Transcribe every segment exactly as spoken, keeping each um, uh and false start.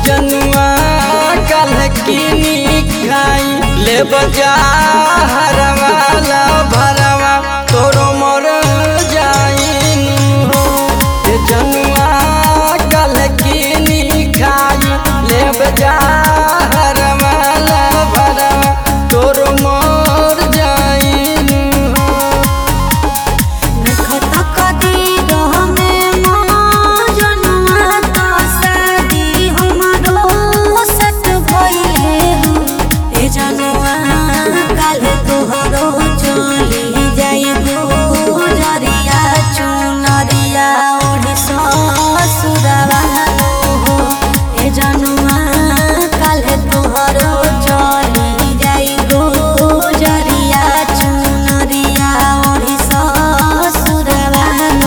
जनुआ कल किनी खाई ले बजा हरवाला भरवा तोरो मोर जाइन हो ये जनुआ कल किनी खाई ले बजा हरवाला भरवा तोरो मोर जाइन हो नखता कदी रहमे मां जनुआ तो शादी हमरो सत भइले हो ए जनुआ काल तोहरो चली जाइबो जरिया चुनरिया ओढ़ी ससुरवा हो ए जनुआ काल तोहरो चली जाइबो जरिया चुनरिया ओढ़ी ससुरवा हो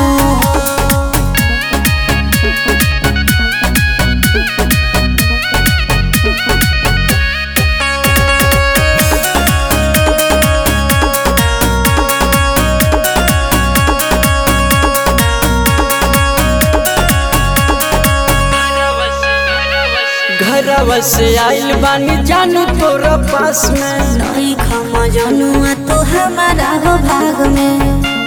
घरवा से आइल बानी जानू तोरा पास में नहीं खमा जनुआ तो हमारा हो भाग में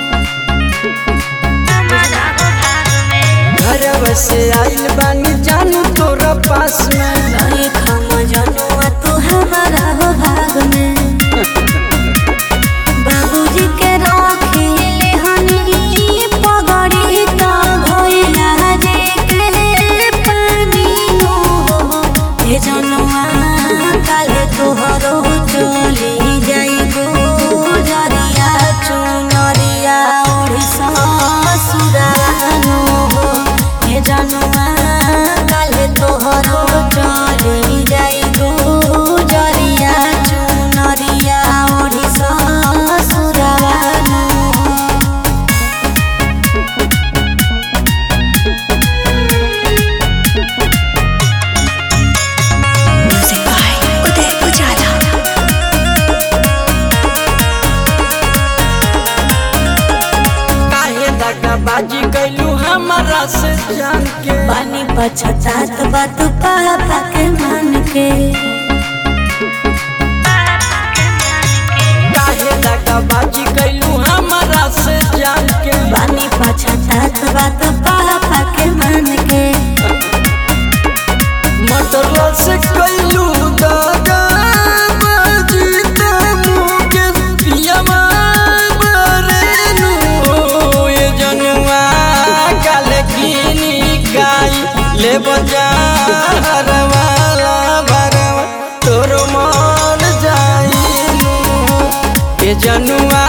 घरवा से आइल बानी जानू तोरा पास में नहीं खमा जनुआ तो हमारा हो भाग में बाबूजी के रखी हनी पगड़ी तो भइला जे के पानी हो ए जनुआ काल तोहरो चली जाइबो जरिया चुनरिया ओढ़ी ससुरवा हो ए जनुआ काल तोहरो चली जाइबो जरिया चुनरिया ओढ़ी ससुरवा हो Music by Uday Ujala. काहे दगाबाजी कैलू हमारा से जान के बानी पछतात बात पापा के मान के काहे दगाबाजी कैलू हमारा से जान के बानी पछतात बात पापा के मान के मटरवा से कैलू दगाबाजी ते मुके पियावा बरेनु ये जनुआ काल किनी खाई ले बजा हरवाला भरवा तोरो मन जाइनु ये जनुआ